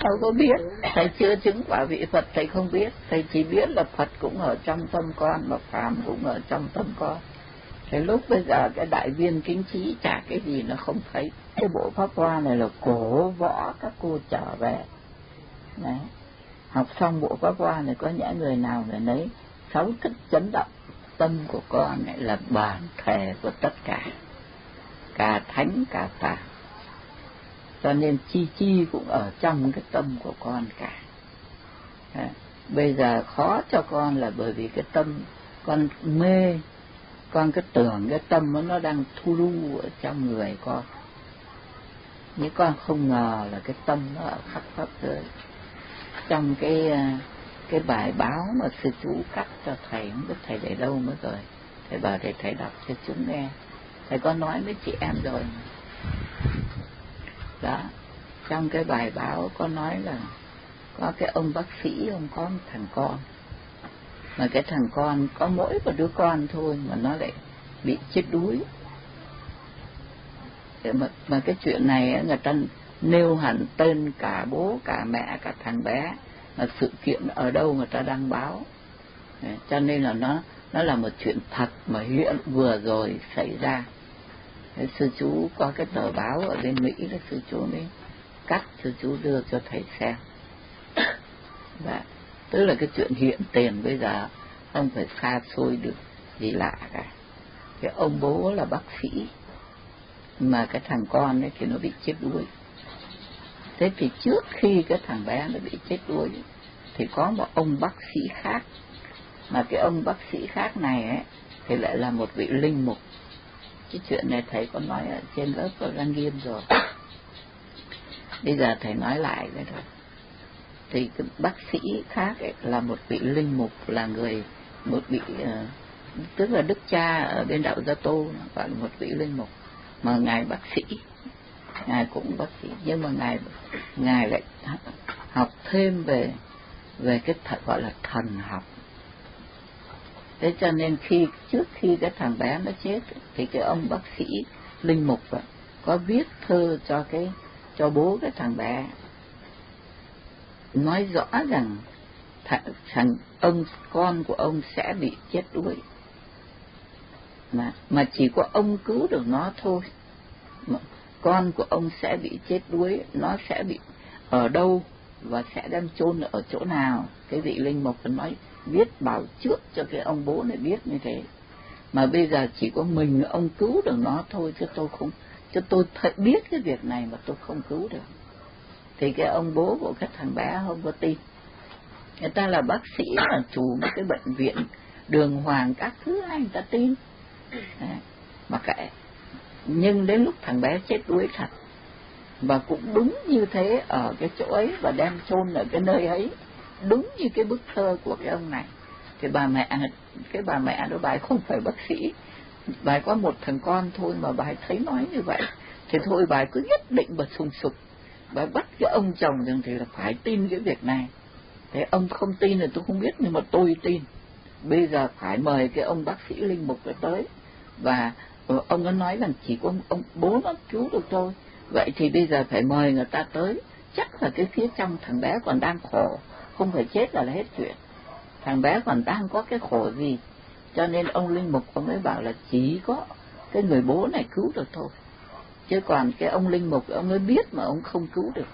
đâu có biết, thầy chưa chứng quả vị Phật, thầy không biết, thầy chỉ biết là Phật cũng ở trong tâm con mà Phàm cũng ở trong tâm con. Cái lúc bây giờ cái đại viên kính trí chả cái gì nó không thấy. Cái bộ pháp hoa này là cổ võ các cô trở về. Đấy. Học xong bộ pháp hoa này có những người nào để lấy 6 thức chấn động tâm của con này là bản thể của tất cả thánh cả tà. Cho nên chi chi cũng ở trong cái tâm của con cả. Bây giờ khó cho con là bởi vì cái tâm con mê, con cứ tưởng cái tâm nó đang thu lu ở trong người con. Nhưng con không ngờ là cái tâm nó ở khắp pháp giới. Trong cái bài báo mà sư chú cắt cho thầy, không biết thầy để đâu mới rồi, thầy bảo thầy đọc cho chúng nghe. Thầy có nói với chị em rồi. Đó, trong cái bài báo có nói là có cái ông bác sĩ, ông có một thằng con, mà cái thằng con có mỗi một đứa con thôi mà nó lại bị chết đuối. Mà cái chuyện này người ta nêu hẳn tên cả bố cả mẹ cả thằng bé, mà sự kiện ở đâu người ta đăng báo. Cho nên là nó là một chuyện thật mà hiện vừa rồi xảy ra. Thế sư chú có cái tờ báo ở bên Mỹ đó, sư chú mới cắt, sư chú đưa cho thầy xem. Và tức là cái chuyện hiện tiền bây giờ không phải xa xôi được gì lạ cả. Cái ông bố là bác sĩ, mà cái thằng con ấy thì nó bị chết đuối. Thế thì trước khi cái thằng bé nó bị chết đuối thì có một ông bác sĩ khác, mà cái ông bác sĩ khác này ấy thì lại là một vị linh mục. Cái chuyện này thầy có nói ở trên lớp của Lăng Nghiêm rồi. Bây giờ thầy nói lại vậy thôi. Thì cái bác sĩ khác ấy là một vị linh mục, là một vị tức là đức cha ở bên đạo Gia Tô, gọi là một vị linh mục. Mà ngài bác sĩ, ngài cũng bác sĩ, nhưng mà ngài lại học thêm về cái gọi là thần học. Thế cho nên trước khi cái thằng bé nó chết thì cái ông bác sĩ linh mục có viết thơ cho bố cái thằng bé, nói rõ rằng con của ông sẽ bị chết đuối, mà chỉ có ông cứu được nó thôi. Con của ông sẽ bị chết đuối, nó sẽ bị ở đâu và sẽ đem chôn ở chỗ nào. Cái vị linh mục nói viết bảo trước cho cái ông bố này biết như thế. Mà bây giờ chỉ có mình ông cứu được nó thôi, chứ tôi biết cái việc này mà tôi không cứu được. Thì cái ông bố của cái thằng bé không có tin. Người ta là bác sĩ, là chủ một cái bệnh viện đường hoàng các thứ, anh ta tin. Mà nhưng đến lúc thằng bé chết đuối thật, và cũng đúng như thế ở cái chỗ ấy, và đem chôn ở cái nơi ấy, đúng như cái bức thơ của cái ông này. Thì bà mẹ đó, bà ấy không phải bác sĩ, bà ấy có một thằng con thôi, mà bà ấy thấy nói như vậy thì thôi bà ấy cứ nhất định bà sùng sục, bà ấy bắt cái ông chồng rằng thì là phải tin cái việc này. Thế ông không tin thì tôi không biết, nhưng mà tôi tin. Bây giờ phải mời cái ông bác sĩ linh mục tới, và ông ấy nói rằng chỉ có ông bố nó cứu được thôi. Vậy thì bây giờ phải mời người ta tới, chắc là cái phía trong thằng bé còn đang khổ, không phải chết là hết chuyện. Thằng bé còn đang có cái khổ gì, cho nên ông linh mục ông ấy bảo là chỉ có cái người bố này cứu được thôi, chứ còn cái ông linh mục ông ấy biết mà ông không cứu được.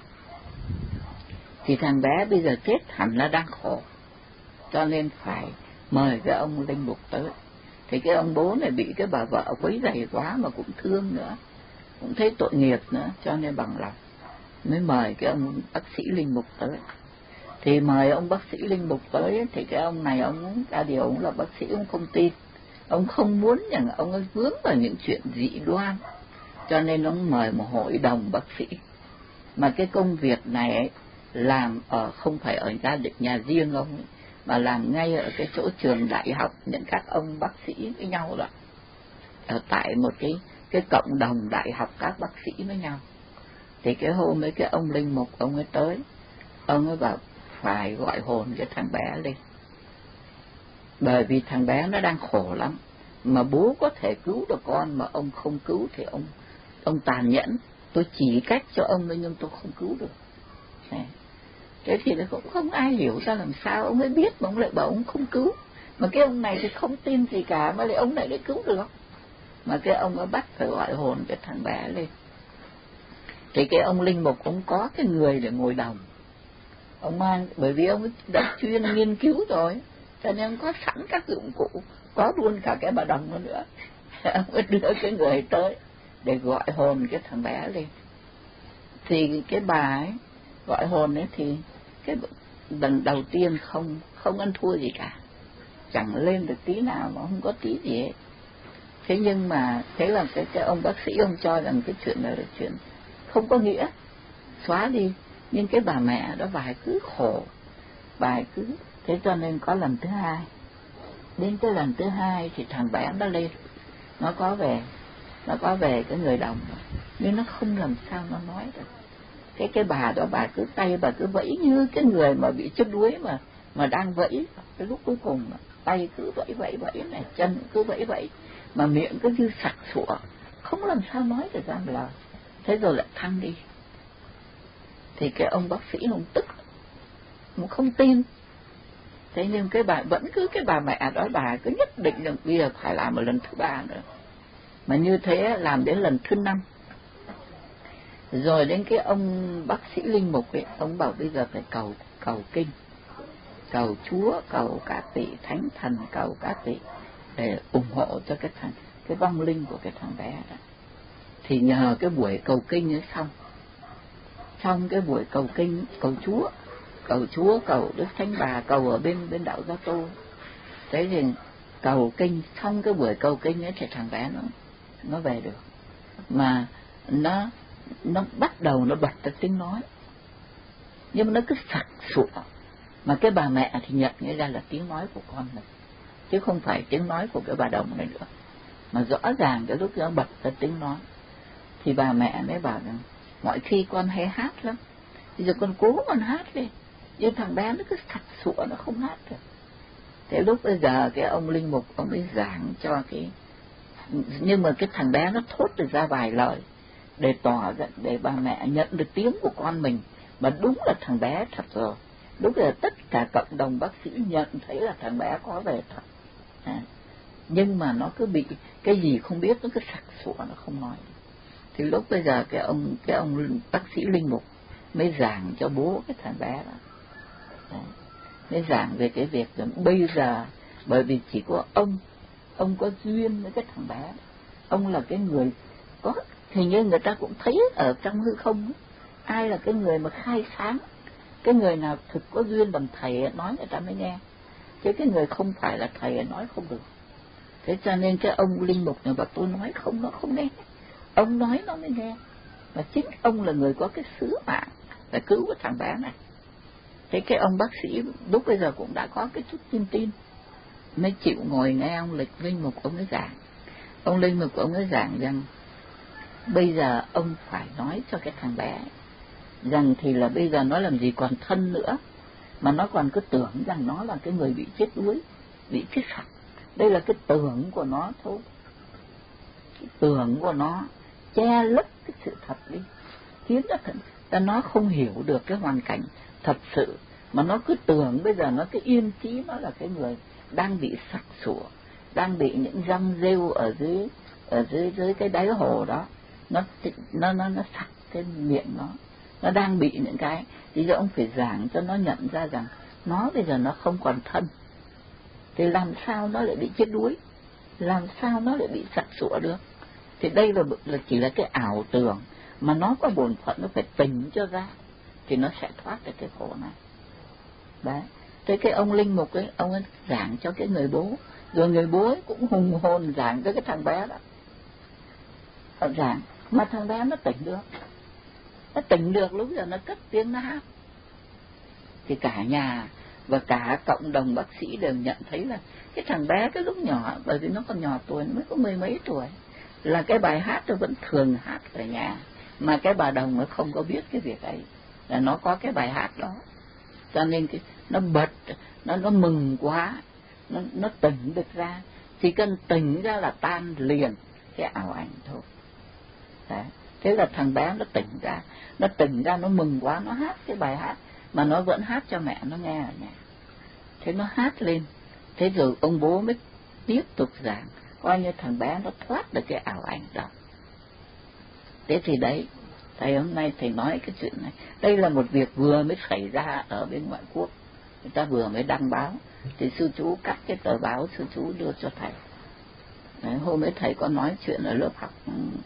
Thì thằng bé bây giờ chết hẳn là đang khổ, cho nên phải mời cái ông linh mục tới. Thì cái ông bố này bị cái bà vợ quấy rầy quá mà cũng thương nữa, cũng thấy tội nghiệp nữa, cho nên bằng lòng mới mời cái ông bác sĩ linh mục tới. Thì mời ông bác sĩ linh mục tới thì cái ông này ông ra điều ông là bác sĩ, ông không tin, ông không muốn rằng ông ấy vướng vào những chuyện dị đoan, cho nên ông mời một hội đồng bác sĩ. Mà cái công việc này ấy, làm không phải ở gia đình nhà riêng ông ấy, mà làm ngay ở cái chỗ trường đại học, những các ông bác sĩ với nhau đó, ở tại một cái cộng đồng đại học các bác sĩ với nhau. Thì cái hôm ấy cái ông linh mục ông ấy tới, ông ấy bảo phải gọi hồn cái thằng bé lên, bởi vì thằng bé nó đang khổ lắm, mà bố có thể cứu được con mà ông không cứu thì ông tàn nhẫn. Tôi chỉ cách cho ông thôi nhưng tôi không cứu được. Thế thì cũng không ai hiểu ra làm sao ông ấy biết mà ông lại bảo ông không cứu. Mà cái ông này thì không tin gì cả, mà lại ông này lại cứu được. Mà cái ông ấy bắt phải gọi hồn cái thằng bé lên. Thì cái ông linh mục ông có cái người để ngồi đồng. Ông mang, bởi vì ông đã chuyên nghiên cứu rồi, cho nên ông có sẵn các dụng cụ, có luôn cả cái bà đồng nữa. Ông ấy đưa cái người tới để gọi hồn cái thằng bé lên. Thì cái bà ấy gọi hồn ấy thì cái lần đầu tiên không ăn thua gì cả, chẳng lên được tí nào mà không có tí gì hết. Thế nhưng mà thế là cái ông bác sĩ ông cho rằng cái chuyện đó là chuyện không có nghĩa, xóa đi. Nhưng cái bà mẹ đó bà ấy cứ khổ, bà ấy cứ thế, cho nên có lần thứ hai. Đến cái lần thứ hai thì thằng bé nó lên, nó có về cái người đồng, nhưng nó không làm sao nó nói được. Cái bà đó bà cứ tay bà cứ vẫy như cái người mà bị chết đuối mà đang vẫy. Cái lúc cuối cùng mà tay cứ vẫy này, chân cứ vẫy mà miệng cứ như sặc sụa, không làm sao nói được ra lời. Thế rồi lại thăng đi. Thì cái ông bác sĩ ông tức, ông không tin. Thế nhưng cái bà vẫn cứ cái bà mẹ đó bà cứ nhất định là bây giờ phải làm một lần thứ ba nữa. Mà như thế làm đến lần thứ 5. Rồi đến cái ông bác sĩ linh mục ấy, ông bảo bây giờ phải cầu kinh, cầu Chúa, cầu cả vị thánh thần, cầu cả vị để ủng hộ cho cái vong linh của cái thằng bé đó. Thì nhờ cái buổi cầu kinh ấy xong cái buổi cầu kinh, cầu Chúa, cầu Đức Thánh Bà, cầu ở bên đạo Gia Tô. Thế thì cầu kinh xong cái buổi cầu kinh ấy thì thằng bé nó về được. Mà nó bắt đầu nó bật ra tiếng nói, nhưng mà nó cứ sặc sụa. Mà cái bà mẹ thì nhận nghĩa ra là tiếng nói của con mình, chứ không phải tiếng nói của cái bà đồng này nữa. Mà rõ ràng cái lúc nó bật ra tiếng nói thì bà mẹ mới bảo rằng mọi khi con hay hát lắm, bây giờ con cố con hát đi, nhưng thằng bé nó cứ sặc sụa, nó không hát được. Thế lúc bây giờ cái ông linh mục ông ấy giảng cho nhưng mà cái thằng bé nó thốt được ra vài lời để tỏ ra, để bà mẹ nhận được tiếng của con mình. Mà đúng là thằng bé thật rồi. Lúc giờ tất cả cộng đồng bác sĩ nhận thấy là thằng bé có về thật. Nhưng mà nó cứ bị cái gì không biết, nó cứ sặc sụa, nó không nói. Thì lúc bây giờ cái ông bác sĩ linh mục mới giảng cho bố cái thằng bé đó. Mới giảng về cái việc rằng bây giờ bởi vì chỉ có ông có duyên với cái thằng bé, ông là cái người có, hình như người ta cũng thấy ở trong hư không ấy, ai là cái người mà khai sáng, cái người nào thực có duyên làm thầy nói người ta mới nghe, chứ cái người không phải là thầy nói không được. Thế cho nên cái ông linh mục này bảo tôi nói không, nó không nghe, ông nói nó mới nghe. Mà chính ông là người có cái sứ mạng là cứu cái thằng bé này. Thế cái ông bác sĩ lúc bây giờ cũng đã có cái chút tin mới chịu ngồi nghe ông linh mục ông ấy giảng. Ông linh mục ông ấy giảng rằng bây giờ ông phải nói cho cái thằng bé rằng thì là bây giờ nó làm gì còn thân nữa, mà nó còn cứ tưởng rằng nó là cái người bị chết đuối, bị chết sặc. Đây là cái tưởng của nó thôi, cái tưởng của nó che lấp cái sự thật đi, khiến cho nó không hiểu được cái hoàn cảnh thật sự, mà nó cứ tưởng bây giờ nó cái yên chí nó là cái người đang bị sặc sụa, đang bị những răng rêu ở dưới cái đáy hồ đó, nó sặc cái miệng nó đang bị những cái. Thì giờ ông phải giảng cho nó nhận ra rằng nó bây giờ nó không còn thân, thì làm sao nó lại bị chết đuối, làm sao nó lại bị sặc sụa được. Thì đây là chỉ là cái ảo tưởng, mà nó có bổn phận nó phải tỉnh cho ra thì nó sẽ thoát được cái khổ này. Đấy. Thế cái ông linh mục ấy, ông ấy giảng cho cái người bố, rồi người bố ấy cũng hùng hồn giảng cho cái thằng bé đó. Ông giảng mà thằng bé nó tỉnh được, lúc giờ nó cất tiếng nó hát. Thì cả nhà và cả cộng đồng bác sĩ đều nhận thấy là cái thằng bé cái lúc nhỏ, bởi vì nó còn nhỏ tuổi, nó mới có 10 mấy tuổi, là cái bài hát nó vẫn thường hát ở nhà, mà cái bà đồng nó không có biết cái việc ấy, là nó có cái bài hát đó, cho nên nó bật, nó mừng quá, nó tỉnh được ra. Chỉ cần tỉnh ra là tan liền cái ảo ảnh thôi. Đấy. Thế là thằng bé nó tỉnh ra nó mừng quá, nó hát cái bài hát mà nó vẫn hát cho mẹ nó nghe ở nhà. Thế nó hát lên, thế rồi ông bố mới tiếp tục giảng, coi như thằng bé nó thoát được cái ảo ảnh đó. Thế thì đấy, thầy hôm nay thầy nói cái chuyện này, đây là một việc vừa mới xảy ra ở bên ngoại quốc, người ta vừa mới đăng báo, thì sư chú cắt cái tờ báo, sư chú đưa cho thầy. Đấy, hôm ấy thầy có nói chuyện ở lớp học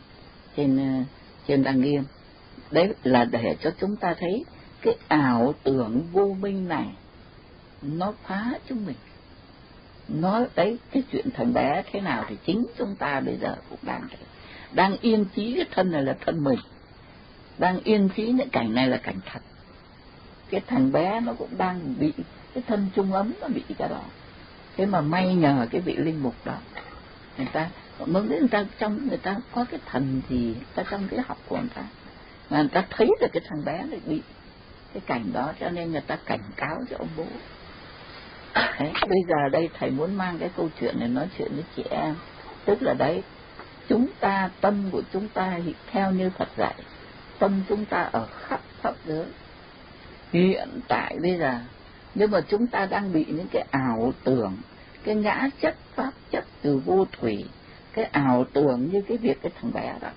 trên Đăng Nghiêm. Đấy là để cho chúng ta thấy cái ảo tưởng vô minh này nó phá chúng mình. Nói đấy, cái chuyện thằng bé thế nào thì chính chúng ta bây giờ cũng đang yên chí cái thân này là thân mình, đang yên chí những cảnh này là cảnh thật. Cái thằng bé nó cũng đang bị cái thân trung ấm, nó bị cái đó. Thế mà may nhờ cái vị linh mục đó, người ta trong người ta có cái thần gì ta trong cái học của người ta, mà người ta thấy được cái thằng bé này bị cái cảnh đó, cho nên người ta cảnh cáo cho ông bố. Đấy, bây giờ đây thầy muốn mang cái câu chuyện này nói chuyện với chị em, tức là đấy, chúng ta, tâm của chúng ta theo như Phật dạy, tâm chúng ta ở khắp pháp giới. Hiện tại bây giờ, nhưng mà chúng ta đang bị những cái ảo tưởng, cái ngã chất pháp chất từ vô thủy, cái ảo tưởng như cái việc cái thằng bé đó,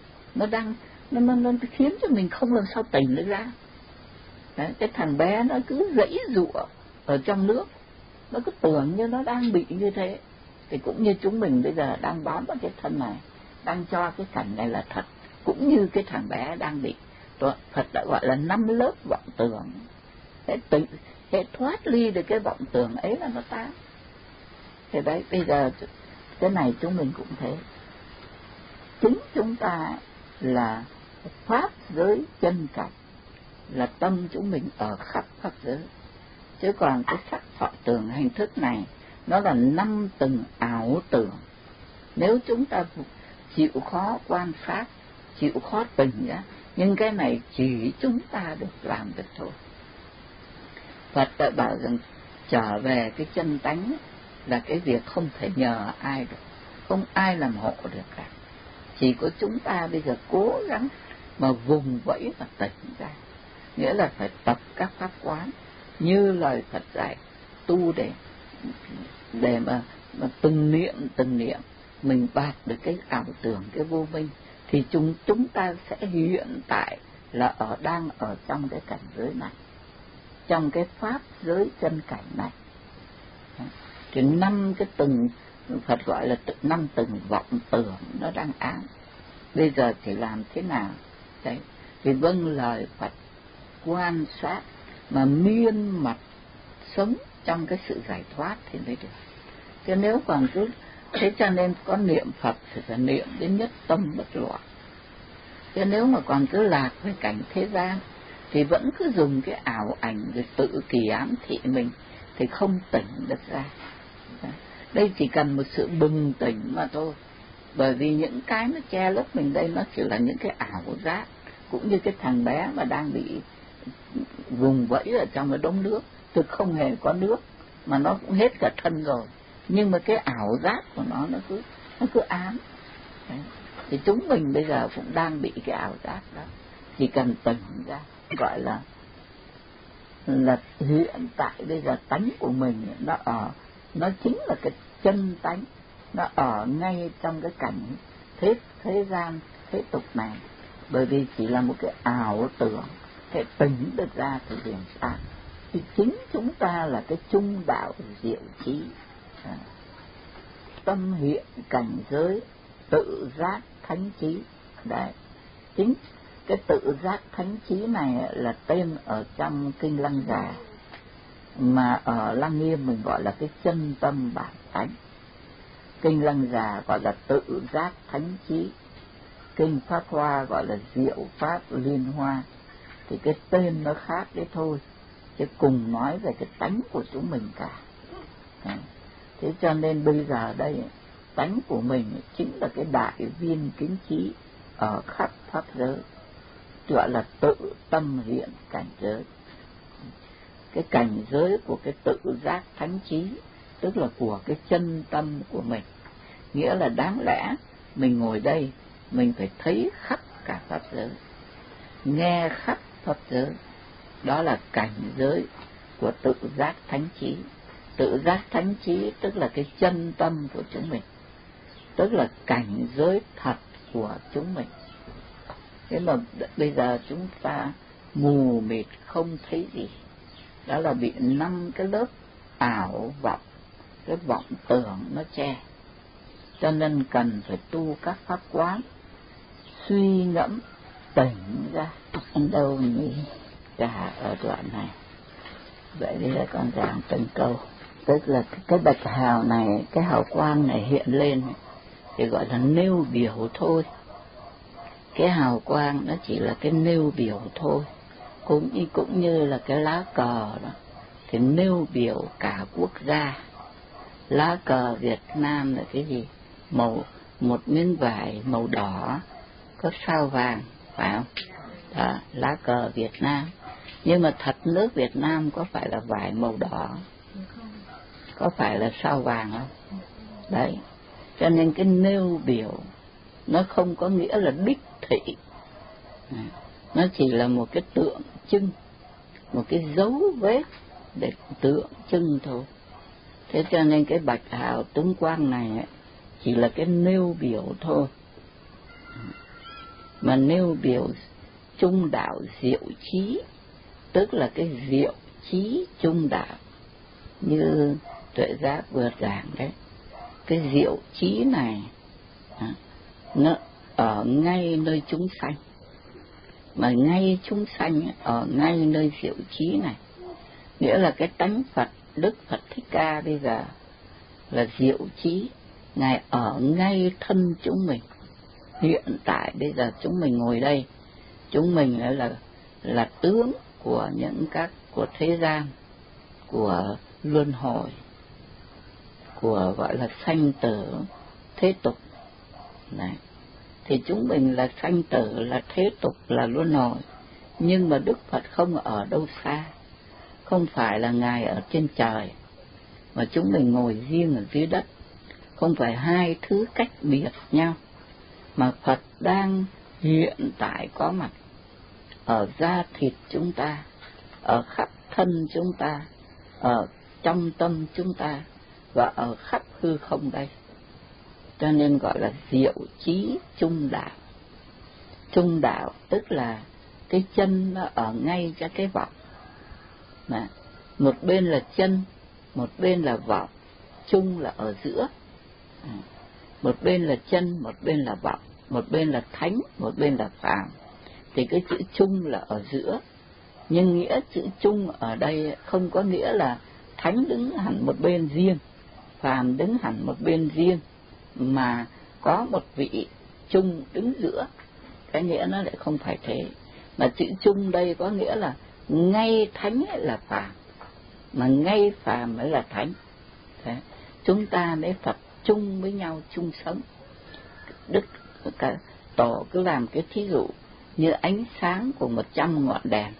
nó khiến cho mình không làm sao tỉnh được ra. Đấy, cái thằng bé nó cứ giãy giụa ở trong nước, nó cứ tưởng như nó đang bị như thế. Thì cũng như chúng mình bây giờ đang bám vào cái thân này, đang cho cái cảnh này là thật, cũng như cái thằng bé đang bị. Phật đã gọi là 5 lớp vọng tưởng. Thế thoát ly được cái vọng tưởng ấy là nó tan. Thì đấy, bây giờ cái này chúng mình cũng thế. Chính chúng ta là pháp giới chân cảnh, là tâm chúng mình ở khắp pháp giới. Chứ còn cái sắc thọ tưởng hành thức này, nó là 5 tầng ảo tưởng. Nếu chúng ta chịu khó quan sát, chịu khó tỉnh ra, nhưng cái này chỉ chúng ta được làm được thôi. Phật đã bảo rằng trở về cái chân tánh là cái việc không thể nhờ ai được, không ai làm hộ được cả. Chỉ có chúng ta bây giờ cố gắng mà vùng vẫy và tỉnh ra, nghĩa là phải tập các pháp quán như lời Phật dạy, tu để mà từng niệm mình bạt được cái ảo tưởng, cái vô minh, thì chúng ta sẽ hiện tại là đang ở trong cái cảnh giới này, trong cái pháp giới chân cảnh này. Thì 5 cái tầng, Phật gọi là 5 tầng vọng tưởng nó đang ám. Bây giờ thì làm thế nào? Đấy, thì vâng lời Phật, quan sát mà miên mật sống trong cái sự giải thoát thì mới được. Chứ nếu còn cứ thế, cho nên có niệm Phật thì phải niệm đến nhất tâm bất loạn. Chứ nếu mà còn cứ lạc với cảnh thế gian thì vẫn cứ dùng cái ảo ảnh rồi tự kỳ ám thị mình, thì không tỉnh được ra. Đây chỉ cần một sự bừng tỉnh mà thôi. Bởi vì những cái nó che lấp mình đây, nó chỉ là những cái ảo giác. Cũng như cái thằng bé mà đang bị vùng vẫy ở trong cái đống nước, thực không hề có nước, mà nó cũng hết cả thân rồi, nhưng mà cái ảo giác của nó cứ ám. Đấy. Thì chúng mình bây giờ cũng đang bị cái ảo giác đó, chỉ cần tỉnh ra, gọi là hiện tại bây giờ tánh của mình nó chính là cái chân tánh, nó ở ngay trong cái cảnh thế gian thế tục này. Bởi vì chỉ là một cái ảo tưởng, cái tỉnh được ra thì liền sao? Thì chính chúng ta là cái trung đạo diệu trí, tâm hiện cảnh giới tự giác thánh trí. Đấy, chính cái tự giác thánh trí này là tên ở trong kinh Lăng Già, mà ở Lăng Nghiêm mình gọi là cái chân tâm bản thánh. Kinh Lăng Già gọi là tự giác thánh trí, kinh Pháp Hoa gọi là diệu pháp liên hoa. Thì cái tên nó khác đấy thôi, chứ cùng nói về cái tánh của chúng mình cả. Thế cho nên bây giờ đây, tánh của mình chính là cái đại viên kính trí ở khắp pháp giới, gọi là tự tâm hiện cảnh giới. Cái cảnh giới của cái tự giác thánh trí, tức là của cái chân tâm của mình. Nghĩa là đáng lẽ mình ngồi đây, mình phải thấy khắp cả pháp giới, nghe khắp pháp giới, đó là cảnh giới của tự giác thánh trí. Tự giác thánh trí tức là cái chân tâm của chúng mình, tức là cảnh giới thật của chúng mình. Thế mà bây giờ chúng ta mù mịt không thấy gì, đó là bị 5 cái lớp ảo vọng, cái vọng tưởng nó che. Cho nên cần phải tu các pháp quán, suy ngẫm tỉnh ra. Đâu nhỉ? Cả ở đoạn này. Vậy bây giờ con giảng từng câu. Tức là cái bạch hào này, cái hào quang này hiện lên thì gọi là nêu biểu thôi. Cái hào quang nó chỉ là cái nêu biểu thôi. Cũng như là cái lá cờ đó, thì nêu biểu cả quốc gia. Lá cờ Việt Nam là cái gì? Một miếng vải màu đỏ có sao vàng, phải không? Đó, lá cờ Việt Nam. Nhưng mà thật nước Việt Nam có phải là vải màu đỏ? Có phải là sao vàng không? Đấy. Cho nên cái nêu biểu nó không có nghĩa là đích thị. Nó chỉ là một cái tượng trưng, một cái dấu vết để tượng trưng thôi. Thế cho nên cái bạch hào tuấn quang này ấy, chỉ là cái nêu biểu thôi. Mà nêu biểu trung đạo diệu trí, tức là cái diệu trí trung đạo, như Tuệ Giác vừa giảng đấy. Cái diệu trí này nó ở ngay nơi chúng sanh, mà ngay chúng sanh ở ngay nơi diệu trí này, nghĩa là cái tánh Phật, Đức Phật Thích Ca bây giờ là diệu trí, Ngài ở ngay thân chúng mình. Hiện tại bây giờ chúng mình ngồi đây, chúng mình là tướng của những của thế gian, của luân hồi, của gọi là sanh tử thế tục này. Thì chúng mình là sanh tử, là thế tục, là luân hồi. Nhưng mà Đức Phật không ở đâu xa, không phải là Ngài ở trên trời, mà chúng mình ngồi riêng ở dưới đất. Không phải hai thứ cách biệt nhau, mà Phật đang hiện tại có mặt ở da thịt chúng ta, ở khắp thân chúng ta, ở trong tâm chúng ta, và ở khắp hư không đây. Cho nên gọi là diệu trí trung đạo. Trung đạo tức là cái chân nó ở ngay cho cái vọng. Mà một bên là chân, một bên là vọng, trung là ở giữa. Một bên là chân, một bên là vọng, một bên là thánh, một bên là phàm. Thì cái chữ trung là ở giữa. Nhưng nghĩa chữ trung ở đây không có nghĩa là thánh đứng hẳn một bên riêng, phàm đứng hẳn một bên riêng, mà có một vị trung đứng giữa. Cái nghĩa nó lại không phải thế. Mà chữ trung đây có nghĩa là ngay thánh là phàm, mà ngay phàm mới là thánh. Thế, chúng ta mới Phật chung với nhau, chung sống. Đức Tổ cứ làm cái thí dụ như ánh sáng của 100 ngọn đèn.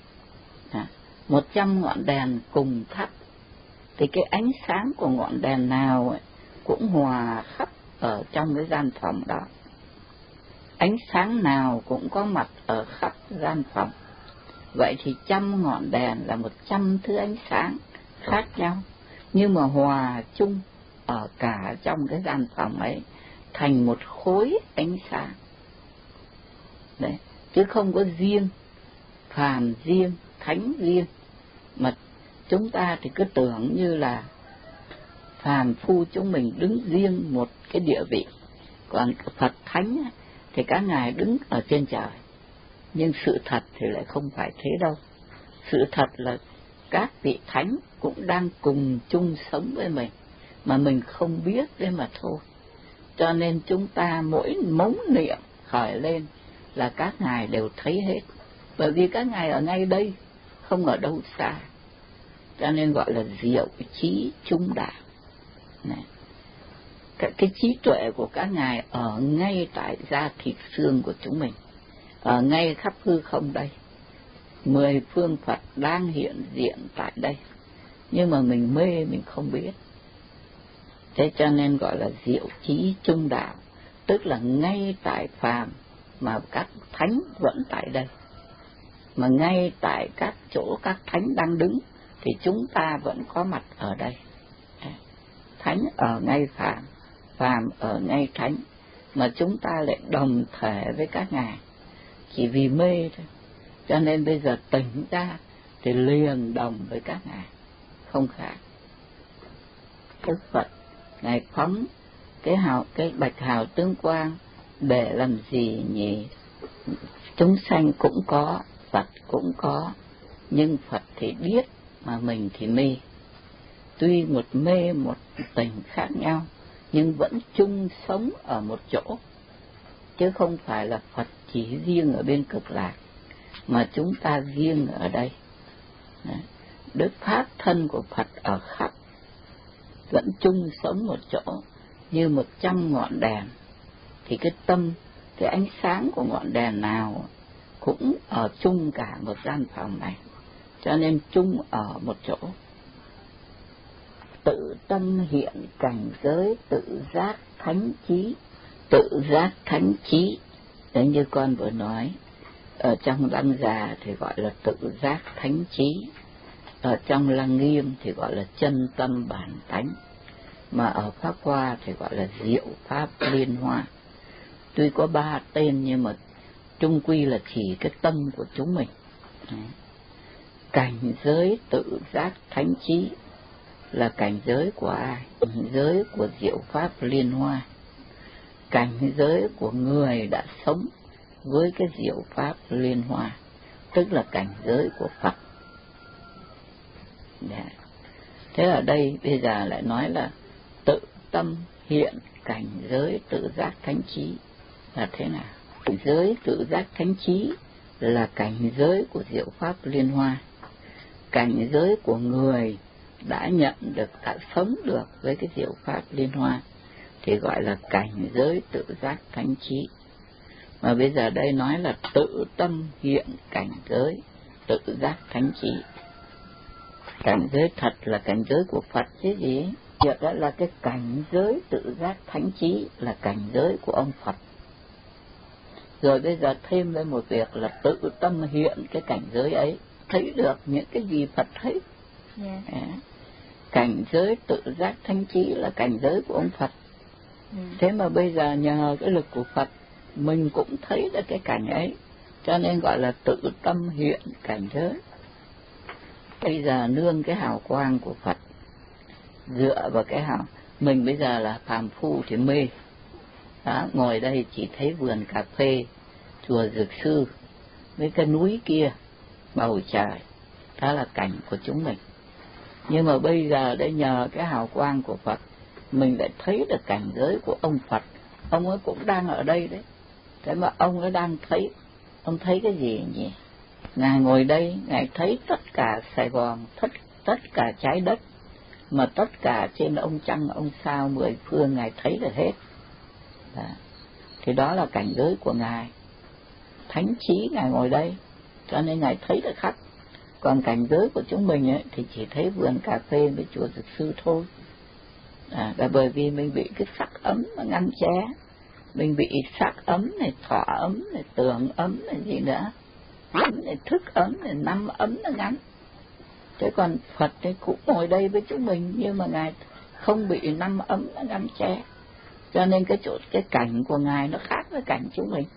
100 ngọn đèn cùng thắp, thì cái ánh sáng của ngọn đèn nào ấy cũng hòa khắp ở trong cái gian phòng đó. Ánh sáng nào cũng có mặt ở khắp gian phòng. Vậy thì 100 ngọn đèn là 100 thứ ánh sáng khác nhau, nhưng mà hòa chung ở cả trong cái gian phòng ấy thành một khối ánh sáng. Đấy, chứ không có riêng, phàm riêng, thánh riêng. Mà chúng ta thì cứ tưởng như là phàm phu chúng mình đứng riêng một cái địa vị, còn Phật thánh thì các ngài đứng ở trên trời. Nhưng sự thật thì lại không phải thế đâu. Sự thật là các vị thánh cũng đang cùng chung sống với mình, mà mình không biết đấy mà thôi. Cho nên chúng ta mỗi mống niệm khởi lên là các ngài đều thấy hết, bởi vì các ngài ở ngay đây, không ở đâu xa. Cho nên gọi là diệu trí trung đạo. Này, cái trí tuệ của các ngài ở ngay tại da thịt xương của chúng mình, ở ngay khắp hư không đây. 10 phương Phật đang hiện diện tại đây, nhưng mà mình mê, mình không biết. Thế cho nên gọi là diệu trí trung đạo, tức là ngay tại phàm mà các thánh vẫn tại đây. mà ngay tại các chỗ các thánh đang đứng thì chúng ta vẫn có mặt ở đây. Thánh ở ngay phàm, phàm ở ngay thánh, mà chúng ta lại đồng thể với các ngài chỉ vì mê thôi. Cho nên bây giờ tỉnh ra thì liền đồng với các ngài, không khác. Đức Phật ngài phóng cái bạch hào tướng quang để làm gì nhỉ? Chúng sanh cũng có, Phật cũng có, nhưng Phật thì biết mà mình thì mê. Tuy một mê một tỉnh khác nhau, nhưng vẫn chung sống ở một chỗ, chứ không phải là Phật chỉ riêng ở bên Cực Lạc, mà chúng ta riêng ở đây. Đức Pháp thân của Phật ở khắp, vẫn chung sống một chỗ như 100 ngọn đèn. Thì cái tâm, cái ánh sáng của ngọn đèn nào cũng ở chung cả một gian phòng này, cho nên chung ở một chỗ. Tự tâm hiện cảnh giới tự giác thánh trí. Tự giác thánh trí, đấy như con vừa nói, ở trong Lăng Già thì gọi là tự giác thánh trí, ở trong Lăng Nghiêm thì gọi là chân tâm bản tánh, mà ở Pháp Hoa thì gọi là diệu pháp liên hoa. Tuy có 3 tên nhưng mà chung quy là chỉ cái tâm của chúng mình. Cảnh giới tự giác thánh trí là cảnh giới của ai? Cảnh giới của diệu pháp liên hoa, cảnh giới của người đã sống với cái diệu pháp liên hoa, tức là cảnh giới của Phật. Thế ở đây bây giờ lại nói là tự tâm hiện cảnh giới tự giác thánh trí là thế nào? Cảnh giới tự giác thánh trí là cảnh giới của diệu pháp liên hoa, cảnh giới của người đã nhận được, đã sống được với cái diệu pháp liên hoa thì gọi là cảnh giới tự giác thánh trí. Mà bây giờ đây nói là tự tâm hiện cảnh giới tự giác thánh trí. Cảnh giới thật là cảnh giới của Phật chứ gì? Việc đó là cái cảnh giới tự giác thánh trí là cảnh giới của ông Phật. Rồi bây giờ thêm lên một việc là tự tâm hiện cái cảnh giới ấy, thấy được những cái gì Phật thấy. Cảnh giới tự giác thánh trí là cảnh giới của ông Phật. Thế mà bây giờ nhờ cái lực của Phật mình cũng thấy được cái cảnh ấy, cho nên gọi là tự tâm hiện cảnh giới. Bây giờ nương cái hào quang của Phật, dựa vào cái hào, mình bây giờ là phàm phu thì mê. Đó, ngồi đây chỉ thấy vườn cà phê, chùa Dược Sư, với cái núi kia, bầu trời, đó là cảnh của chúng mình. Nhưng mà bây giờ đây nhờ cái hào quang của Phật, mình lại thấy được cảnh giới của ông Phật. Ông ấy cũng đang ở đây đấy. Thế mà ông ấy đang thấy, ông thấy cái gì nhỉ? Ngài ngồi đây, Ngài thấy tất cả Sài Gòn, tất cả trái đất, mà tất cả trên ông trăng, ông sao, 10 phương Ngài thấy được hết. Đó. Thì đó là cảnh giới của Ngài. Thánh trí Ngài ngồi đây, cho nên Ngài thấy được khắp. Còn cảnh giới của chúng mình ấy, thì chỉ thấy vườn cà phê với chùa Dược Sư thôi. Là bởi vì mình bị cái sắc ấm mà ngăn ché. Mình bị sắc ấm này, thọ ấm này, tưởng ấm này, gì nữa, ấm này, thức ấm này, năm ấm nó ngắn. Thế còn Phật ấy cũng ngồi đây với chúng mình, nhưng mà Ngài không bị năm ấm nó ngăn che, cho nên cái cảnh của Ngài nó khác với cảnh chúng mình.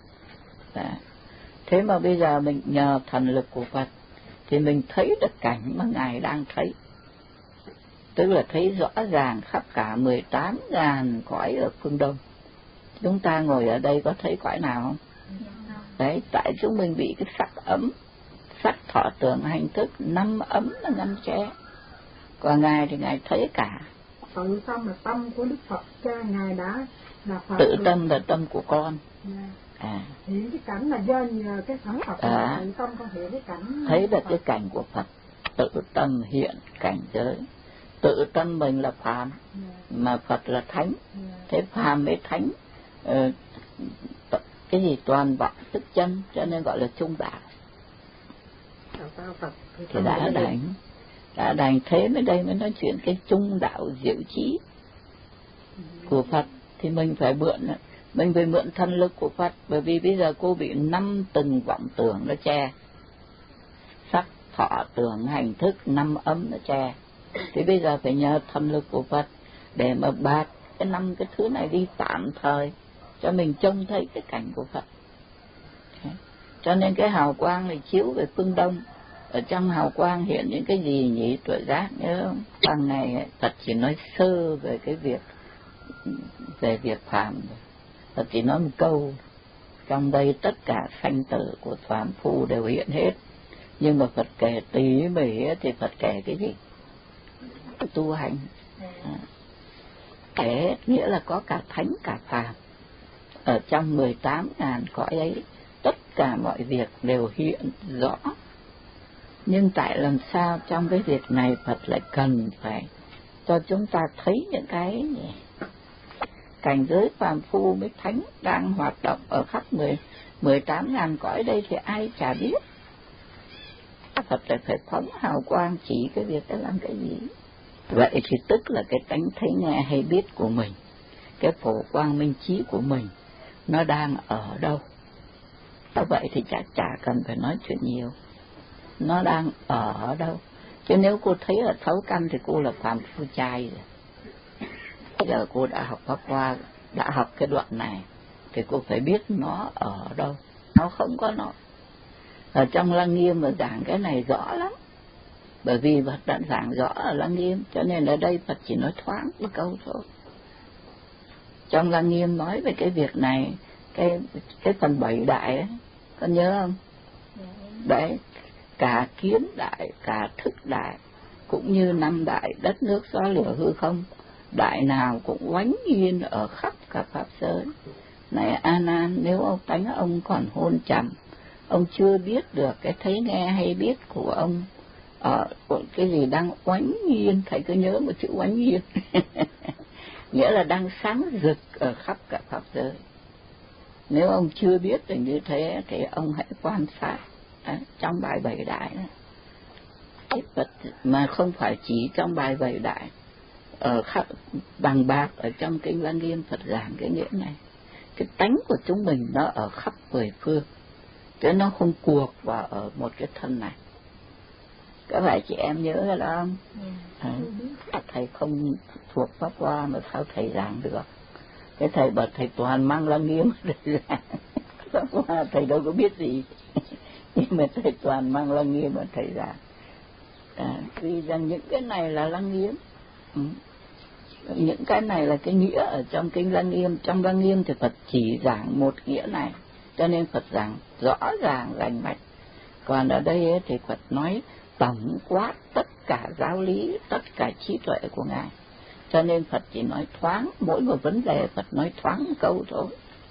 Thế mà bây giờ mình nhờ thần lực của Phật thì mình thấy được cảnh mà Ngài đang thấy, tức là thấy rõ ràng khắp cả 18.000 cõi ở phương Đông. Chúng ta ngồi ở đây có thấy cõi nào không? Đấy, tại chúng mình bị cái sắc ấm, sắc thọ tưởng hành thức, năm ấm nó ngăn che. Còn Ngài thì Ngài thấy cả. Tự tâm là tâm của Đức Phật, cha Ngài đã là Phật. Tự tâm là tâm của con. Hiện cái cảnh là do nhờ cái phản Phật tự tâm con hiện cái cảnh. Thấy được cái cảnh của Phật, tự tâm hiện cảnh giới. Tự tâm mình là phàm, mà Phật là thánh. Thế phàm với thánh cái gì toàn vọng tức chân, cho nên gọi là trung đạo. Thì đã đành thế mới đây mới nói chuyện cái trung đạo diệu trí của Phật. Thì mình phải mượn thân lực của Phật, bởi vì bây giờ cô bị 5 tầng vọng tưởng nó che. sắc thọ tưởng hành thức 5 ấm nó che. Thì bây giờ phải nhờ thần lực của Phật để mà bạt cái 5 cái thứ này đi tạm thời cho mình trông thấy cái cảnh của Phật. Cho nên cái hào quang này chiếu về phương Đông, ở trong hào quang hiện những cái gì nhỉ Tuệ Giác nhớ không? Bằng này Phật chỉ nói sơ về cái việc phàm, Phật chỉ nói một câu, trong đây tất cả sanh tử của phàm phu đều hiện hết. Nhưng mà Phật kể tỉ mỉ thì Phật kể cái gì? Tu hành. Kể nghĩa là có cả thánh cả phàm. Ở trong 18.000 cõi ấy, tất cả mọi việc đều hiện rõ. Nhưng tại làm sao trong cái việc này Phật lại cần phải cho chúng ta thấy những cái cảnh giới phàm phu với thánh đang hoạt động ở khắp 18.000 cõi đây thì ai chả biết. Phật lại phải phóng hào quang chỉ cái việc đó làm cái gì. Vậy thì tức là cái tánh thấy nghe hay biết của mình, cái phổ quang minh trí của mình nó đang ở đâu. Vậy thì chả cần phải nói chuyện nhiều, nó đang ở đâu. Chứ nếu cô thấy ở thấu căn thì cô là phàm phu trai rồi. Bây giờ cô đã học Pháp Hoa, đã học cái đoạn này thì cô phải biết nó ở đâu. Nó không có nó. Ở trong Lăng Nghiêm mà giảng cái này rõ lắm. Bởi vì Phật đã giảng rõ ở Lăng Nghiêm, cho nên ở đây Phật chỉ nói thoáng một câu thôi. Trong Lăng Nghiêm nói về cái việc này, cái phần 7 đại ấy, con nhớ không? Đấy, cả kiến đại, cả thức đại, cũng như 5 đại đất nước gió lửa hư không, đại nào cũng oánh nhiên ở khắp cả pháp giới. Này A Nan, nếu ông tánh ông còn hôn trầm, ông chưa biết được cái thấy nghe hay biết của ông cái gì đang oánh nhiên, thầy cứ nhớ một chữ oánh nhiên nghĩa là đang sáng rực ở khắp cả pháp giới. Nếu ông chưa biết được như thế thì ông hãy quan sát trong bài 7 đại này. Mà không phải chỉ trong bài 7 đại, ở khắp bằng bạc ở trong kinh Lăng Nghiêm Phật giảng cái nghĩa này. Cái tánh của chúng mình nó ở khắp 10 phương, chứ nó không cuộc vào ở một cái thân này. Các bạn chị em nhớ ra đó không? Thầy không thuộc Pháp Hoa mà sao thầy giảng được? Cái thầy bảo thầy toàn mang Lăng Nghiêm để giảng. Pháp Hoa thầy đâu có biết gì. Nhưng mà thầy toàn mang Lăng Nghiêm mà thầy giảng. Vì rằng những cái này là Lăng Nghiêm. Những cái này là cái nghĩa ở trong kinh Lăng Nghiêm. Trong Lăng Nghiêm thì Phật chỉ giảng một nghĩa này, cho nên Phật giảng rõ ràng rành mạch. Còn ở đây ấy, thì Phật nói tổng quát tất cả giáo lý, tất cả trí tuệ của Ngài. Cho nên Phật chỉ nói thoáng, mỗi một vấn đề Phật nói thoáng một câu thôi.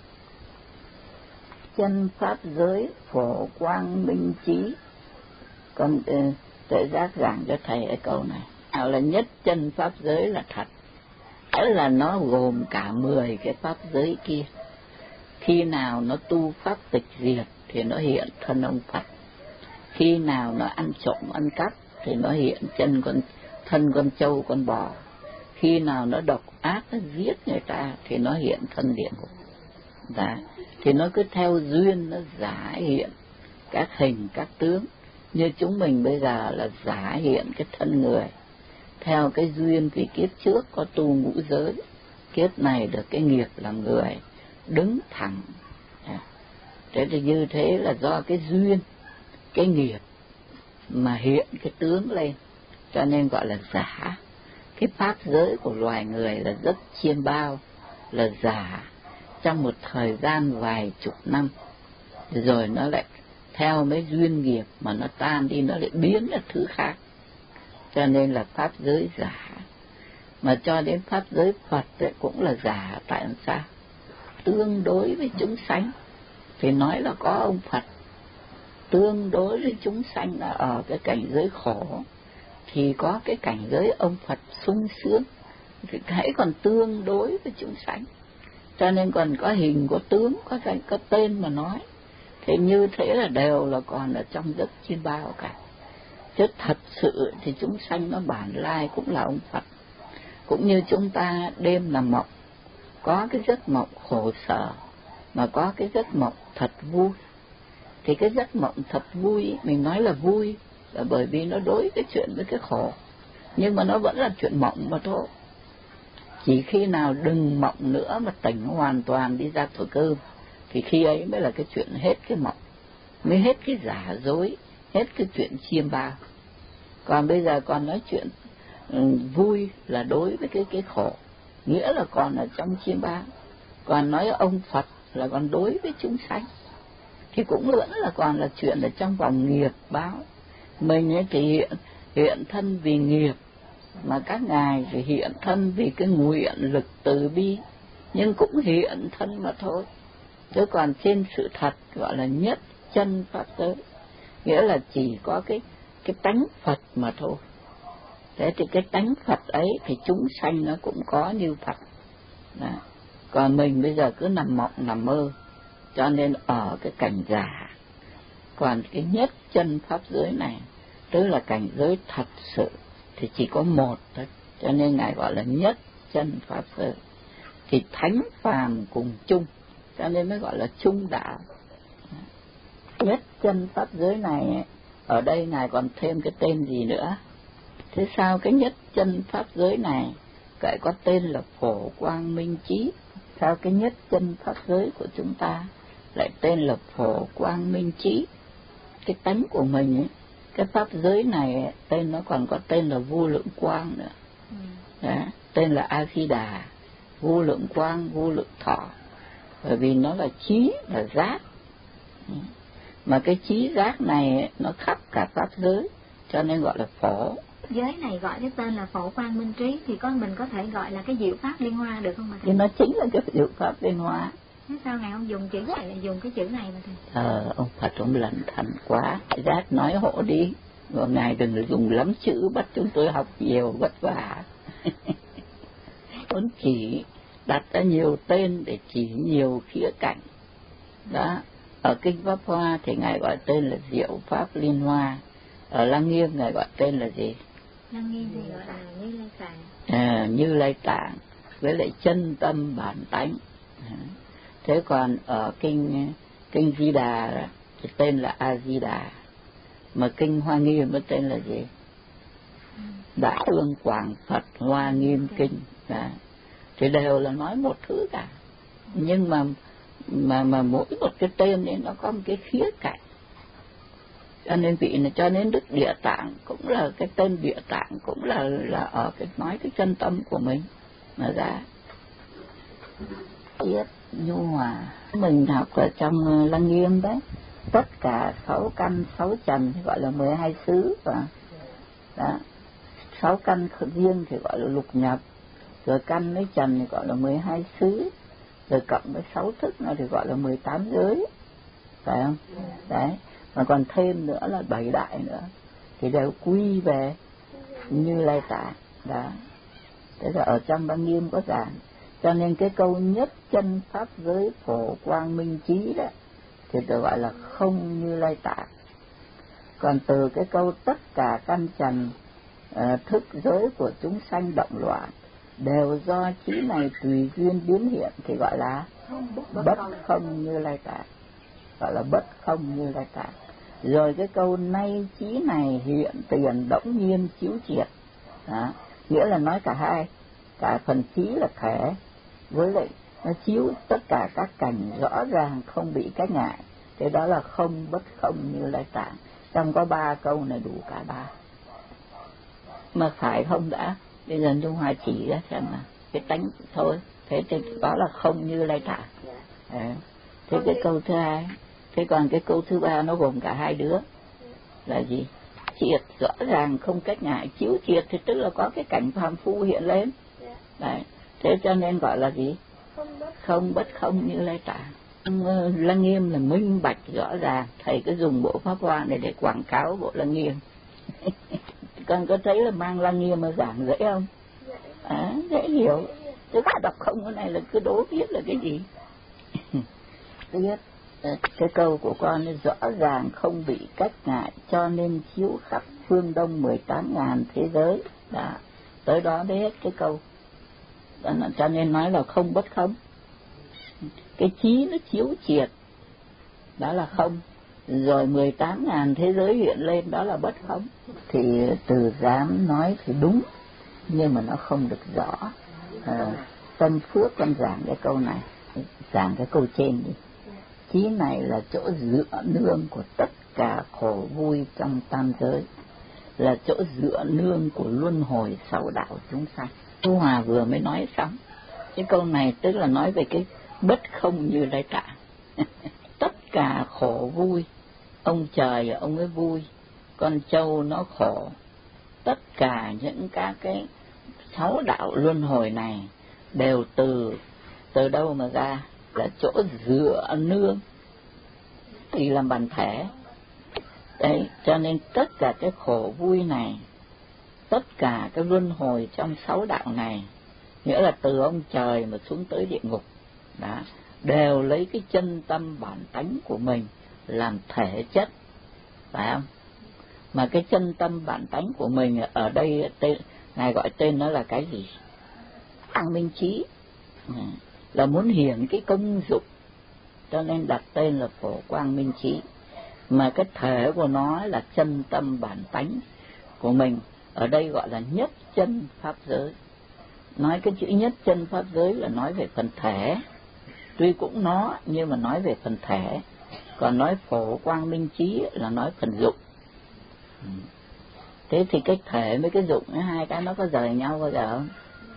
Chân pháp giới phổ quang minh trí. Còn Tuệ Giác giảng cho thầy cái câu này. Nào là nhất chân pháp giới là thật. Thế là nó gồm cả 10 cái pháp giới kia. Khi nào nó tu pháp tịch diệt thì nó hiện thân ông Phật. Khi nào nó ăn trộm ăn cắp thì nó hiện thân con trâu con bò. Khi nào nó độc ác nó giết người ta thì nó hiện thân địa ngục. Thì nó cứ theo duyên nó giả hiện các hình các tướng. Như chúng mình bây giờ là giả hiện cái thân người theo cái duyên, vì kiếp trước có tu ngũ giới, kiếp này được cái nghiệp làm người đứng thẳng. Thế thì như thế là do cái duyên, cái nghiệp mà hiện cái tướng lên, cho nên gọi là giả. Cái pháp giới của loài người là rất chiêm bao, là giả trong một thời gian vài chục năm, rồi nó lại theo mấy duyên nghiệp mà nó tan đi, nó lại biến ra thứ khác. Cho nên là pháp giới giả. Mà cho đến pháp giới Phật ấy cũng là giả. Tại sao? Tương đối với chúng sanh thì nói là có ông Phật. Tương đối với chúng sanh là ở cái cảnh giới khổ thì có cái cảnh giới ông Phật sung sướng. Thì hãy còn tương đối với chúng sanh. Cho nên còn có hình, có tướng, có tên mà nói. Thế như thế là đều là còn ở trong giấc chiêm bao cả. Chứ thật sự thì chúng sanh nó bản lai cũng là ông Phật. Cũng như chúng ta đêm nằm mộng, có cái giấc mộng khổ sở, mà có cái giấc mộng thật vui. Thì cái giấc mộng thật vui, mình nói là vui là bởi vì nó đối cái chuyện với cái khổ, nhưng mà nó vẫn là chuyện mộng mà thôi. Chỉ khi nào đừng mộng nữa mà tỉnh hoàn toàn đi ra thổi cơm, thì khi ấy mới là cái chuyện hết cái mộng, mới hết cái giả dối, hết cái chuyện chiêm bao. Còn bây giờ còn nói chuyện vui là đối với cái khổ, nghĩa là còn ở trong chiêm bao. Còn nói ông Phật là còn đối với chúng sanh, thì cũng vẫn là còn là chuyện ở trong vòng nghiệp báo. Mình ấy thì hiện thân vì nghiệp, mà các ngài thì hiện thân vì cái nguyện lực từ bi, nhưng cũng hiện thân mà thôi. Chứ còn trên sự thật gọi là nhất chân pháp giới, nghĩa là chỉ có cái tánh Phật mà thôi. Thế thì cái tánh Phật ấy thì chúng sanh nó cũng có như Phật. Đó. Còn mình bây giờ cứ nằm mộng nằm mơ, cho nên ở cái cảnh giả. Còn cái nhất chân pháp giới này, tức là cảnh giới thật sự, thì chỉ có một thôi, cho nên ngài gọi là nhất chân pháp giới. Thì thánh phàm cùng chung, cho nên mới gọi là chung đạo. Nhất chân pháp giới này, ở đây ngài còn thêm cái tên gì nữa? Thế sao cái nhất chân pháp giới này lại có tên là Phổ Quang Minh Trí? Sao cái nhất chân pháp giới của chúng ta lại tên là Phổ Quang Minh Trí? Cái tánh của mình ấy, cái pháp giới này ấy, tên nó còn có tên là Vô Lượng Quang nữa. Đó, tên là A Di Đà, Vô Lượng Quang, Vô Lượng Thọ. Bởi vì nó là trí, là giác. Mà cái trí giác này ấy, nó khắp cả pháp giới, cho nên gọi là phổ. Giới này gọi cái tên là Phổ Quang Minh Trí, thì mình có thể gọi là cái diệu pháp liên hoa được không mà thầy? Thì nó chính là cái diệu pháp liên hoa. Thế sao ngài không dùng chữ này lại dùng cái chữ này mà thầy? Ông Phật ông lẩn thận quá, giác nói hộ đi, và ngài đừng dùng lắm chữ bắt chúng tôi học nhiều vất vả. Vốn chỉ đặt ra nhiều tên để chỉ nhiều khía cạnh. Đó, ở Kinh Pháp Hoa thì ngài gọi tên là diệu pháp liên hoa. Ở Lăng Nghiêm ngài gọi tên là gì? Lăng Nghiêm thì gọi là Như Lai Tạng. Như Lai Tạng với lại chân tâm bản tánh. Thế còn ở kinh Di Đà thì tên là A Di Đà, mà kinh Hoa Nghiêm mới tên là gì? Đại Ương Quảng Phật Hoa Nghiêm Kinh. Đó. Thì đều là nói một thứ cả, nhưng mà mỗi một cái tên ấy nó có một cái khía cạnh. Cho nên cho nên Đức Địa Tạng cũng là cái tên Địa Tạng, cũng là ở cái nói cái chân tâm của mình mà ra. Biết nhu hòa, mình học ở trong Lăng Nghiêm đấy, tất cả 6 căn 6 trần thì gọi là 12 xứ, và đó, 6 căn riêng thì gọi là lục nhập, rồi căn với trần thì gọi là 12 xứ, rồi cộng với 6 thức nữa thì gọi là 18 giới, phải không? Đấy, mà còn thêm nữa là 7 đại nữa, thì đều quy về Như Lai Tạng. Đó, thế là ở trong Lăng Nghiêm có giảng. Cho nên cái câu nhất chân pháp giới Phổ Quang Minh Trí đó thì được gọi là không Như Lai Tạng. Còn từ cái câu tất cả căn trần thức giới của chúng sanh động loạn đều do trí này tùy duyên biến hiện thì gọi là bất không Như Lai Tạng, gọi là bất không Như Lai Tạng. Rồi cái câu nay trí này hiện tiền đỗng nhiên chiếu triệt, đó, nghĩa là nói cả hai, cả phần trí là thể, với lại nó chiếu tất cả các cảnh rõ ràng không bị cách ngại. Thế đó là không bất không Như Lai Tạng. Trong có 3 câu này đủ cả 3. Mà phải không đã? Bây giờ Trung Hòa chỉ ra xem là cái tánh thôi. Thế thì đó là không Như Lai Tạng. Thế cái câu thứ hai. Thế còn cái câu thứ 3 nó gồm cả 2 đứa. Là gì? Triệt rõ ràng không cách ngại. Chiếu triệt thì tức là có cái cảnh phàm phu hiện lên. Đấy. Thế cho nên gọi là gì? Không bất không Như Lai Tạng. Lăng Nghiêm là minh bạch rõ ràng. Thầy cứ dùng bộ Pháp Hoa này để quảng cáo bộ Lăng Nghiêm. Con có thấy là mang Lăng Nghiêm mà giảng dễ không? Dễ hiểu. Chứ ta đọc không cái này là cứ đố biết là cái gì. Biết cái câu của con ấy rõ ràng không bị cách ngại, cho nên chiếu khắp phương Đông 18.000 thế giới. Đó, tới đó mới hết cái câu. Cho nên nói là không bất không. Cái trí nó chiếu triệt, đó là không. rồi 18.000 thế giới hiện lên, đó là bất không. Thì Từ Giám nói thì đúng, nhưng mà nó không được rõ. Tâm Phước con giảng cái câu này, giảng cái câu trên đi. Chí này là chỗ dựa nương của tất cả khổ vui trong tam giới, là chỗ dựa nương của luân hồi sáu đạo chúng sanh. Tu Hòa vừa mới nói xong. Cái câu này tức là nói về cái bất không Như Lai Tạng. Tất cả khổ vui, ông trời ông ấy vui, con trâu nó khổ. Tất cả những các cái sáu đạo luân hồi này đều từ đâu mà ra? Là chỗ dựa nương thì làm bản thể. Đấy, cho nên tất cả cái khổ vui này, tất cả cái luân hồi trong sáu đạo này, nghĩa là từ ông trời mà xuống tới địa ngục, đó, đều lấy cái chân tâm bản tánh của mình làm thể chất, phải không? Mà cái chân tâm bản tánh của mình ở đây Ngài gọi tên nó là cái gì? Quang minh trí, là muốn hiển cái công dụng, cho nên đặt tên là Phổ Quang Minh Trí. Mà cái thể của nó là chân tâm bản tánh của mình, ở đây gọi là nhất chân pháp giới. Nói cái chữ nhất chân pháp giới là nói về phần thể, tuy cũng nó nhưng mà nói về phần thể, còn nói Phổ Quang Minh Trí là nói phần dụng. Thế thì cái thể với cái dụng, hai cái nó có rời nhau bao giờ không?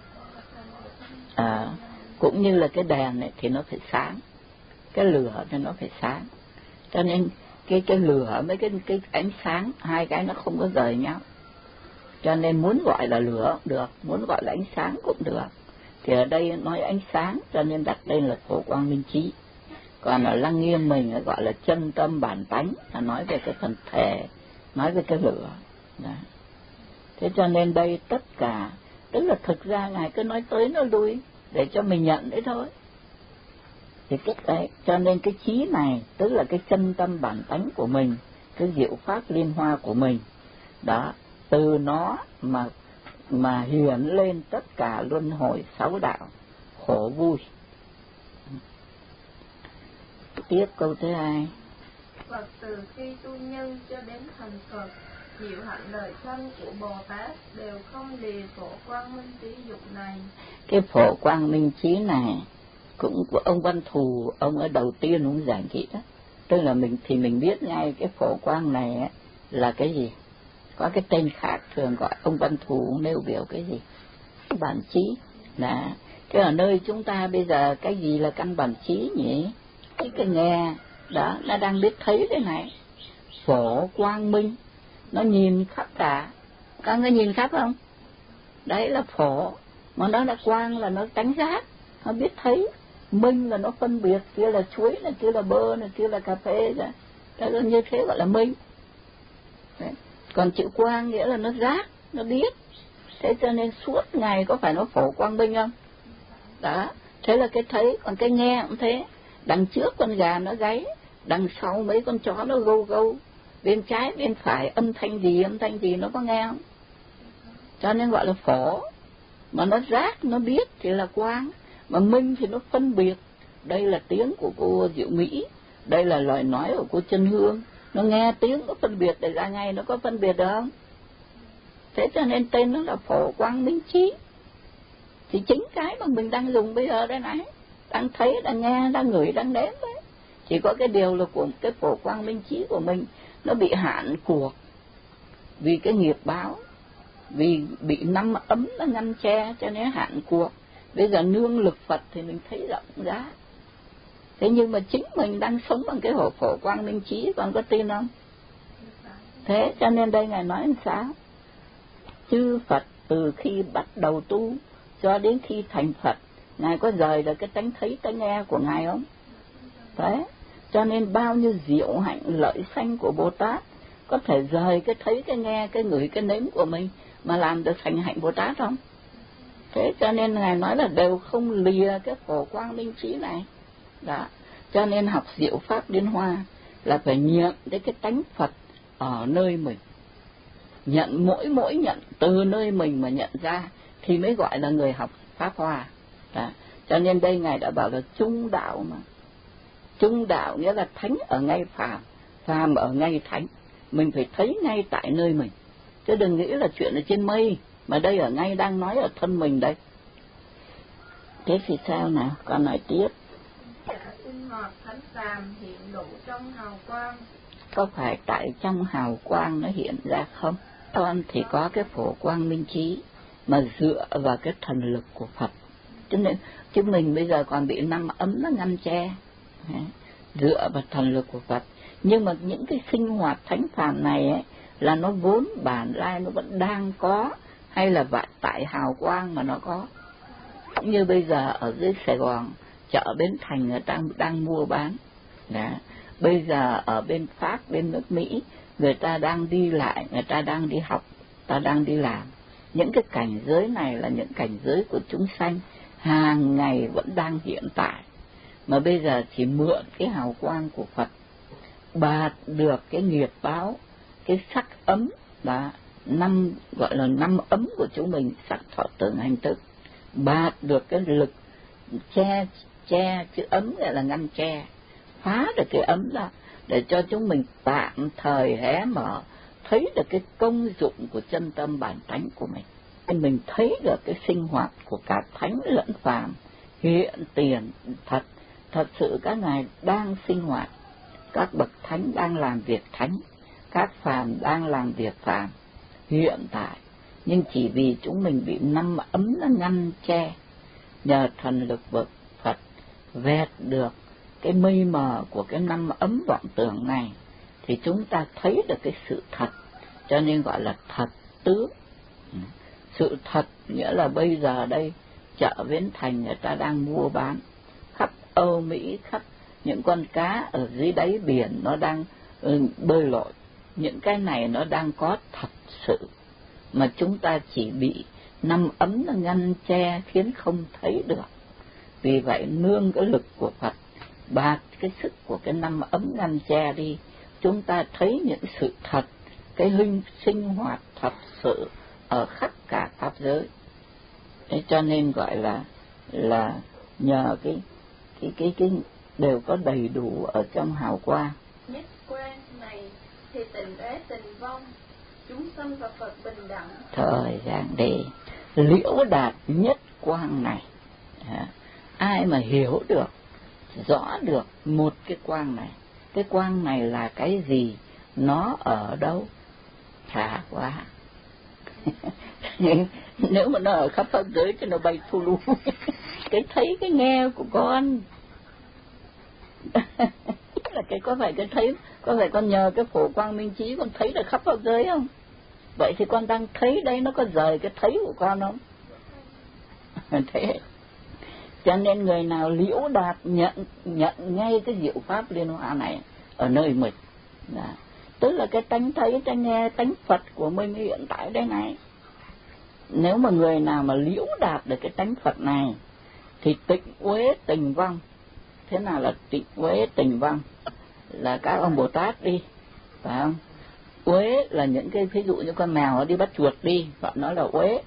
Cũng như là cái đèn này thì nó phải sáng, cái lửa thì nó phải sáng, cho nên cái lửa với cái ánh sáng, hai cái nó không có rời nhau, cho nên muốn gọi là lửa cũng được, muốn gọi là ánh sáng cũng được. Thì ở đây nói ánh sáng, cho nên đặt tên là Phổ Quang Minh Trí. Còn ở Lăng Nghiêm mình gọi là chân tâm bản tánh, là nói về cái phần thể, nói về cái lửa. Đó. Thế cho nên đây tất cả, tức là thực ra Ngài cứ nói tới nó lui để cho mình nhận đấy thôi. Thì đấy, cho nên cái trí này tức là cái chân tâm bản tánh của mình, cái diệu pháp liên hoa của mình. Đó, từ nó mà hiển lên tất cả luân hồi sáu đạo khổ vui. Tiếp câu thứ hai. Phật từ khi tu nhân cho đến thành Phật, diệu hạnh đời sanh của Bồ Tát đều không lìa Phổ Quang Minh Trí dụng này. Cái Phổ Quang Minh Trí này cũng của ông Văn Thù, ông ở đầu tiên ông giảng kỹ đó. Tức là mình biết ngay cái Phổ Quang này ấy, là cái gì. Có cái tên khác thường gọi ông Văn Thù nêu biểu cái gì? Bản trí. Đó. Thế ở nơi chúng ta bây giờ cái gì là căn bản trí nhỉ? Cái nghe đó, nó đang biết thấy thế này. Phổ Quang Minh, nó nhìn khắp cả. Các người nhìn khắp không? Đấy là phổ, mà nó là quang là nó đánh giá, nó biết thấy. Minh là nó phân biệt, kia là chuối, này kia là bơ, này kia là cà phê, đó là như thế gọi là minh. Đấy. Còn chữ quang nghĩa là nó giác, nó biết. Thế cho nên suốt ngày có phải nó Phổ Quang Minh không? Đó, thế là cái thấy. Còn cái nghe cũng thế, đằng trước con gà nó gáy, đằng sau mấy con chó nó gâu gâu, bên trái bên phải âm thanh gì nó có nghe không? Cho nên gọi là phổ. Mà nó giác, nó biết thì là quang. Mà minh thì nó phân biệt. Đây là tiếng của cô Diệu Mỹ, đây là lời nói của cô Chân Hương. Nó nghe tiếng nó phân biệt để ra ngay, nó có phân biệt được không? Thế cho nên tên nó là Phổ Quang Minh Trí. Thì chính cái mà mình đang dùng bây giờ đây này, đang thấy, đang nghe, đang ngửi, đang nếm đấy. Chỉ có cái điều là của cái Phổ Quang Minh Trí của mình nó bị hạn cuộc vì cái nghiệp báo, vì bị năm ấm nó ngăn che, cho nên hạn cuộc. Bây giờ nương lực Phật thì mình thấy rộng ra. Thế nhưng mà chính mình đang sống bằng cái Phổ Quang Minh Trí, còn có tin không? Thế cho nên đây Ngài nói làm sao? Chư Phật từ khi bắt đầu tu cho đến khi thành Phật, Ngài có rời được cái tánh thấy tánh nghe của Ngài không? Thế cho nên bao nhiêu diệu hạnh lợi sanh của Bồ Tát có thể rời cái thấy, cái nghe, cái ngửi, cái nếm của mình mà làm được thành hạnh Bồ Tát không? Thế cho nên Ngài nói là đều không lìa cái Phổ Quang Minh Trí này. Đó. Cho nên học diệu pháp liên hoa là phải nhận đến cái tánh Phật ở nơi mình. Nhận mỗi nhận từ nơi mình mà nhận ra thì mới gọi là người học pháp hoa. Đó. Cho nên đây Ngài đã bảo là trung đạo mà. Trung đạo nghĩa là thánh ở ngay phàm, phàm ở ngay thánh, mình phải thấy ngay tại nơi mình, chứ đừng nghĩ là chuyện ở trên mây, mà đây ở ngay đang nói ở thân mình đây. Thế thì sao nào, con nói tiếp. Sinh hoạt thánh phàm hiện đủ trong hào quang. Có phải tại trong hào quang nó hiện ra không? Con thì có cái phổ quang minh trí mà dựa vào cái thần lực của Phật. Chứ mình bây giờ còn bị năm ấm nó ngăn che, dựa vào thần lực của Phật. Nhưng mà những cái sinh hoạt thánh phàm này ấy, là nó vốn bản lai nó vẫn đang có, hay là tại hào quang mà nó có. Như bây giờ ở dưới Sài Gòn, chợ Bến Thành người ta đang mua bán. Đó. Bây giờ ở bên Pháp, bên nước Mỹ, người ta đang đi lại, người ta đang đi học, ta đang đi làm. Những cái cảnh giới này là những cảnh giới của chúng sanh, hàng ngày vẫn đang hiện tại. Mà bây giờ chỉ mượn cái hào quang của Phật, bạt được cái nghiệp báo, cái sắc ấm, đó, gọi là năm ấm của chúng mình, sắc thọ tưởng hành thức, bạt được cái lực che, chữ ấm gọi là ngăn che, phá được cái ấm ra, để cho chúng mình tạm thời hé mở, thấy được cái công dụng của chân tâm bản tánh của mình. Mình thấy được cái sinh hoạt của cả thánh lẫn phàm hiện tiền thật sự các ngài đang sinh hoạt, các bậc thánh đang làm việc thánh, các phàm đang làm việc phàm hiện tại. Nhưng chỉ vì chúng mình bị năm ấm nó ngăn che, nhờ thần lực vực Phật vẹt được cái mây mờ của cái năm ấm vọng tưởng này, thì chúng ta thấy được cái sự thật, cho nên gọi là thật tướng. Sự thật nghĩa là bây giờ đây chợ Bến Thành người ta đang mua bán, khắp Âu Mỹ, khắp những con cá ở dưới đáy biển nó đang bơi lội, những cái này nó đang có thật sự, mà chúng ta chỉ bị năm ấm nó ngăn che khiến không thấy được. Vì vậy nương cái lực của Phật, bạt cái sức của cái năm ấm ngăn che đi, chúng ta thấy những sự thật, cái sinh hoạt thật sự ở khắp cả pháp giới. Thế cho nên gọi là nhờ cái đều có đầy đủ ở trong hào quang. Nhất quang này thì tình ế tình vong, chúng sanh và Phật bình đẳng. Thời gian để liễu đạt nhất quang này, ai mà hiểu được, rõ được một cái quang này, cái quang này là cái gì, nó ở đâu, thả quá. Nếu mà nó ở khắp pháp giới thì nó bay thu lu. Cái thấy cái nghe của con là cái có phải cái thấy, có phải con nhờ cái phổ quang minh trí con thấy được khắp pháp giới không? Vậy thì con đang thấy đây, nó có rời cái thấy của con không? Thế cho nên người nào liễu đạt nhận ngay cái diệu pháp liên hoa này ở nơi mình, tức là cái tánh thấy, tánh nghe, tánh Phật của mình hiện tại đây này. Nếu mà người nào mà liễu đạt được cái tánh Phật này thì tịnh uế tình vong. Thế nào là tịnh uế tình vong? Là các ông Bồ Tát đi, phải không? Uế là những cái ví dụ như con mèo nó đi bắt chuột đi, họ nói là uế.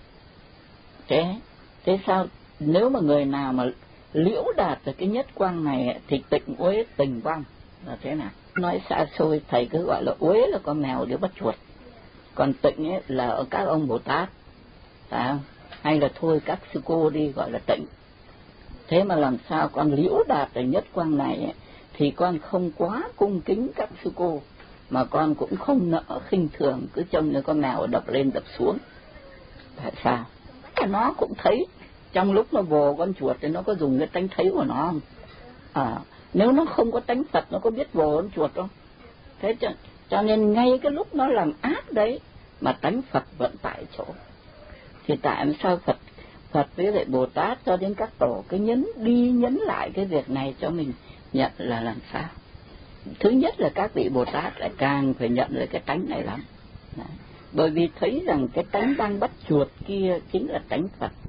Thế sao nếu mà người nào mà liễu đạt được cái nhất quang này thì tịnh uế tình vong là thế nào? Nói xa xôi thầy cứ gọi là uế là con mèo đi bắt chuột, còn tịnh ấy là ở các ông Bồ Tát, phải không? Hay là thôi các sư cô đi gọi là tịnh. Thế mà làm sao con liễu đạt được nhất quang này ấy, thì con không quá cung kính các sư cô, mà con cũng không nỡ khinh thường, cứ trông như con mèo đập lên đập xuống. Tại sao? Nó cũng thấy, trong lúc nó vồ con chuột thì nó có dùng cái tánh thấy của nó không? Nếu nó không có tánh Phật nó có biết vồ con chuột không? Thế cho nên ngay cái lúc nó làm ác đấy mà tánh Phật vẫn tại chỗ. Thì tại sao Phật với lại Bồ Tát cho đến các tổ cái nhấn lại cái việc này cho mình nhận là làm sao? Thứ nhất là các vị Bồ Tát lại càng phải nhận lại cái tánh này lắm. Đấy. Bởi vì thấy rằng cái tánh đang bắt chuột kia chính là tánh Phật.